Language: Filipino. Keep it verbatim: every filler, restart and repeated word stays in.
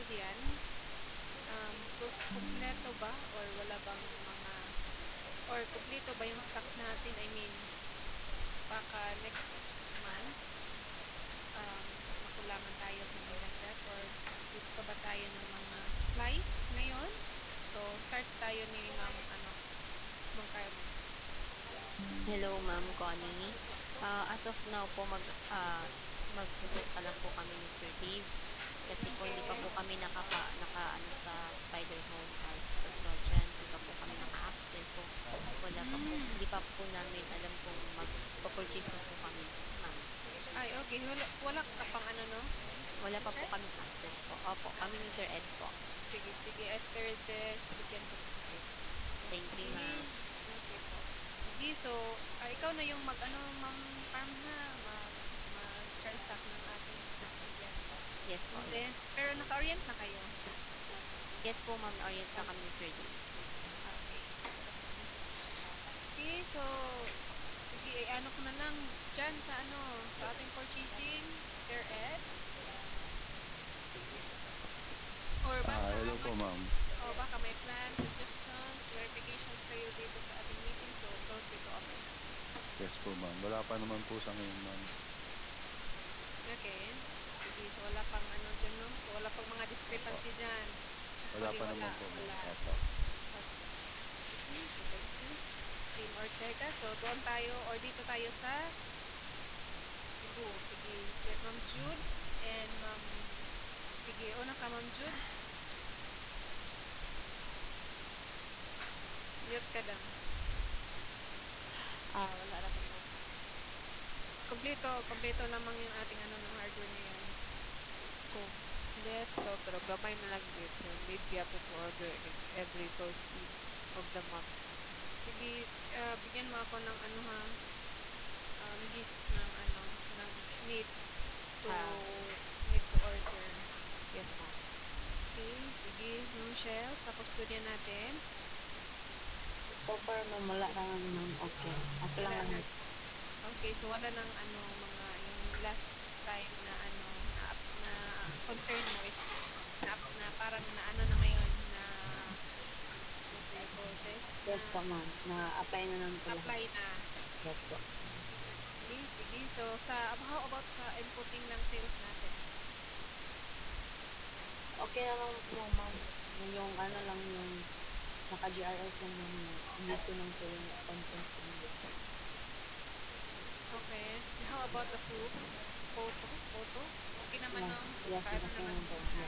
food yan? Um, ku- kumpleto ba or wala bang mga or kumpleto ba yung stocks natin? I mean, baka next month um, makulangan tayo, something like that, or need pa ba tayo ng mga supplies ngayon? So, start tayo ni Ma'am, ano, Ma'am Carmen. Hello, Ma'am Connie. Ah, as of now po mag ah, magbo-book pa lang po kami ni Sir Dave kasi po hindi pa po Okay. kami nakapa naka-ano sa Spider Home as custodian, hindi pa po kami naka-access. So wala pa po, Hmm. hindi pa po namin alam kung magpa-purchase na po kami, Ma'am. Ay, okay. Wala, wala ka pang ano, no? Wala pa po Sir? kaming access po. Opo, kami ni Sir Ed po. Sige, sige. After this, bigyan ko po kayo. Thank you, Sige. Ma'am. Okay po. Sige, so, ah, ikaw na yung mag, ano, Ma'am Carm ha, mag, mag-transact ng ating custodian. Yes po, And yes. then, pero naka-orient na kayo. Yes po, Ma'am. Orient na kami ni Sir Dave. Okay. Okay, so, sige, eh, ano ko na lang dyan sa ano, sa ating purchasing, Sir Ed. Or Ah, baka hello po, may, ma'am. oh, baka may plan, suggestions, clarifications kayo dito sa ating meeting, so feel free to offer. Yes po, ma'am. Wala pa naman po sa ngayon, ma'am. Okay. Sige, so wala pang ano dyan, no? So wala pang mga Opo. discrepancy dyan. Wala Actually, pa wala, naman po, ma'am. wala. Opo. Okay. Sige, so thank you. Team Ortega. So doon tayo, or dito tayo sa Cebu. Sige, Sir Ma'am Jude and Ma'am, sige, una ka Ma'am Jude. Mute ka lang. Ah, wala ra man mo. Kompleto, kompleto lamang yung ating ano ng hardware ngayon. Kompleto, pero gamay na lang din. So, need yato to order in every first week of the month. Sige, ah, bigyan mo ako ng ano ha, um, list ng ano, ng need to, Ah, need to order. yes, ma'am. Okay, sige, Ma'am Shell, sa custodian natin. So far, ma'am, wala lang, ma'am. Okay. Okay lang Wala na. naman. Okay, so wala nang ano, mga, yung last time na ano, na, na concern mo is na, na parang na ano na ngayon, na, what do you call this, na Yes po, ma'am. Na-apply na naman po lahat. apply na. Yes po. Okay, sige. So, sa, how about sa inputting ng sales natin? Okay na lang po, ma'am. Yung ano lang, yung naka-G R S lang, ma'am. Yung dito lang po yung content po nila. Okay. How about the proof? Photo? Photo? Okay naman, Yes, no? yes, Kaano okay naman? na po.